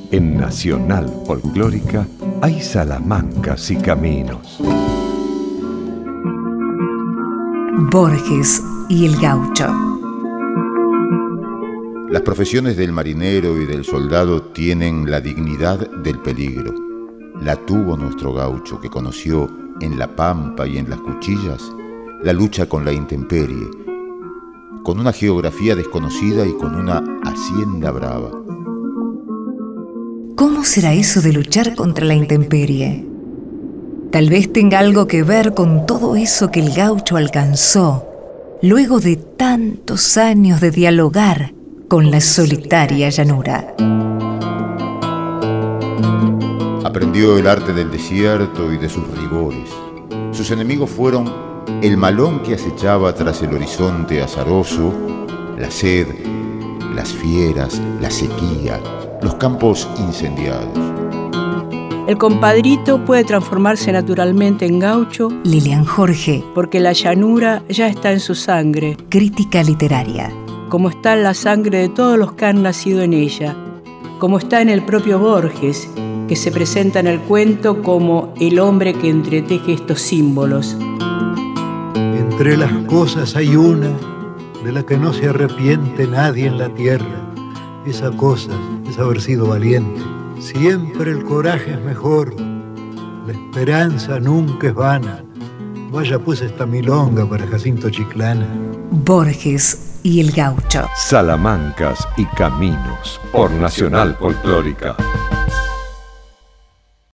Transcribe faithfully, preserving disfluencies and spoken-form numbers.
En Nacional Folclórica hay salamancas y caminos. Borges y el gaucho. Las profesiones del marinero y del soldado tienen la dignidad del peligro. La tuvo nuestro gaucho, que conoció en la pampa y en las cuchillas la lucha con la intemperie, con una geografía desconocida y con una hacienda brava. ¿Cómo será eso de luchar contra la intemperie? Tal vez tenga algo que ver con todo eso que el gaucho alcanzó luego de tantos años de dialogar con la solitaria llanura. Aprendió el arte del desierto y de sus rigores. Sus enemigos fueron el malón que acechaba tras el horizonte azaroso, la sed, las fieras, la sequía, los campos incendiados. El compadrito puede transformarse naturalmente en gaucho. Lilian Jorge. Porque la llanura ya está en su sangre. Crítica literaria. Como está en la sangre de todos los que han nacido en ella. Como está en el propio Borges, que se presenta en el cuento como el hombre que entreteje estos símbolos. Entre las cosas hay una de la que no se arrepiente nadie en la tierra. Esa cosa es haber sido valiente. Siempre el coraje es mejor. La esperanza nunca es vana. Vaya pues esta milonga para Jacinto Chiclana. Borges y el gaucho. Salamancas y caminos por Nacional Folclórica.